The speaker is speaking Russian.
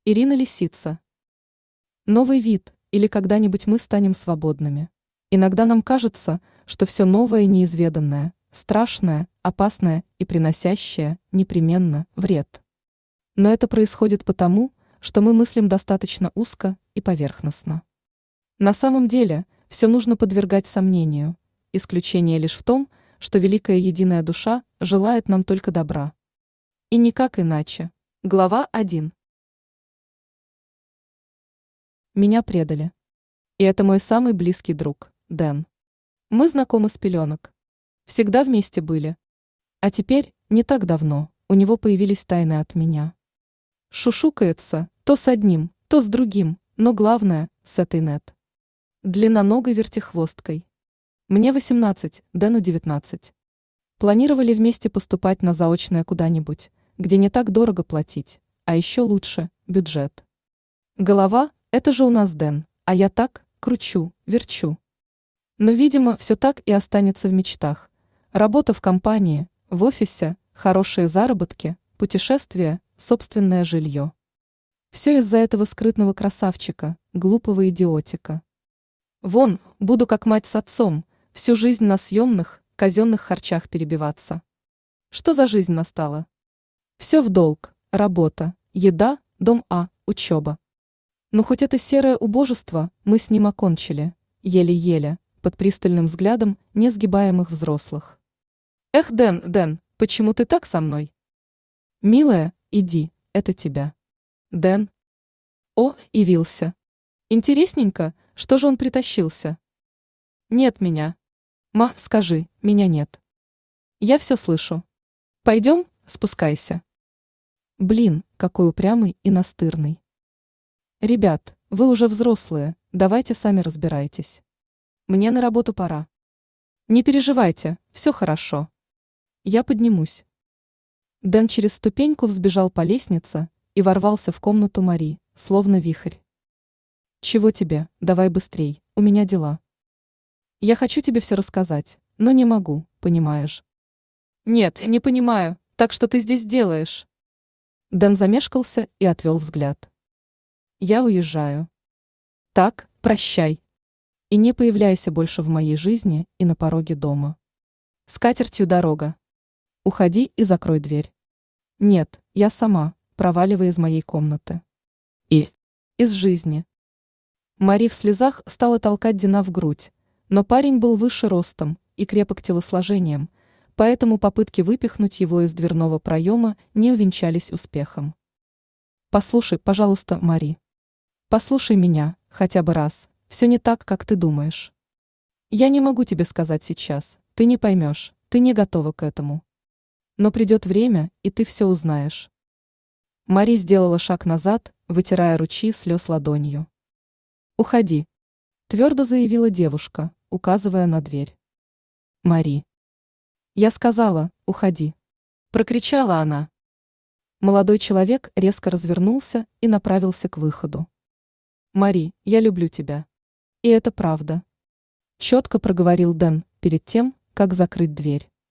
Ирина Лисица. Новый вид, или когда-нибудь мы станем свободными. Иногда нам кажется, что все новое и неизведанное, страшное, опасное и приносящее непременно вред. Но это происходит потому, что мы мыслим достаточно узко и поверхностно. На самом деле, все нужно подвергать сомнению. Исключение лишь в том, что великая единая душа желает нам только добра. И никак иначе. Глава 1. Меня предали. И это мой самый близкий друг, Дэн. Мы знакомы с пеленок. Всегда вместе были. А теперь, не так давно, у него появились тайны от меня. Шушукается то с одним, то с другим, но главное, с этой Нет. Длинноногой вертихвосткой. Мне 18, Дэну 19. Планировали вместе поступать на заочное куда-нибудь, где не так дорого платить, а еще лучше – бюджет. Голова – это же у нас Дэн, а я так, кручу, верчу. Но, видимо, все так и останется в мечтах. Работа в компании, в офисе, хорошие заработки, путешествия, собственное жилье. Все из-за этого скрытного красавчика, глупого идиотика. Вон, буду как мать с отцом, всю жизнь на съемных, казенных харчах перебиваться. Что за жизнь настала? Все в долг, работа, еда, дом учеба. Ну хоть это серое убожество мы с ним окончили, еле-еле, под пристальным взглядом несгибаемых взрослых. Эх, Дэн, почему ты так со мной? Милая, иди, это тебя. Дэн. О, явился. Интересненько, что же он притащился? Нет меня. Скажи, меня нет. Я все слышу. Пойдем, спускайся. Блин, какой упрямый и настырный. Ребят, вы уже взрослые, давайте сами разбирайтесь. Мне на работу пора. Не переживайте, все хорошо. Я поднимусь. Дэн через ступеньку взбежал по лестнице и ворвался в комнату Мари, словно вихрь. Чего тебе, давай быстрей, у меня дела. Я хочу тебе все рассказать, но не могу, понимаешь? Нет, не понимаю, так что ты здесь делаешь? Дэн замешкался и отвел взгляд. Я уезжаю. Так, прощай. И не появляйся больше в моей жизни и на пороге дома. С катертью дорога. Уходи и закрой дверь. Нет, я сама, проваливай из моей комнаты. И из жизни. Мари в слезах стала толкать Дина в грудь, но парень был выше ростом и крепок телосложением, поэтому попытки выпихнуть его из дверного проема не увенчались успехом. Послушай, пожалуйста, Мари. Послушай меня, хотя бы раз, все не так, как ты думаешь. Я не могу тебе сказать сейчас, ты не поймешь, ты не готова к этому. Но придет время, и ты все узнаешь. Мари сделала шаг назад, вытирая ручьи слез ладонью. Уходи, твердо заявила девушка, указывая на дверь. Мари. Я сказала, уходи. Прокричала она. Молодой человек резко развернулся и направился к выходу. Мари, я люблю тебя. И это правда. Четко проговорил Дэн перед тем, как закрыть дверь.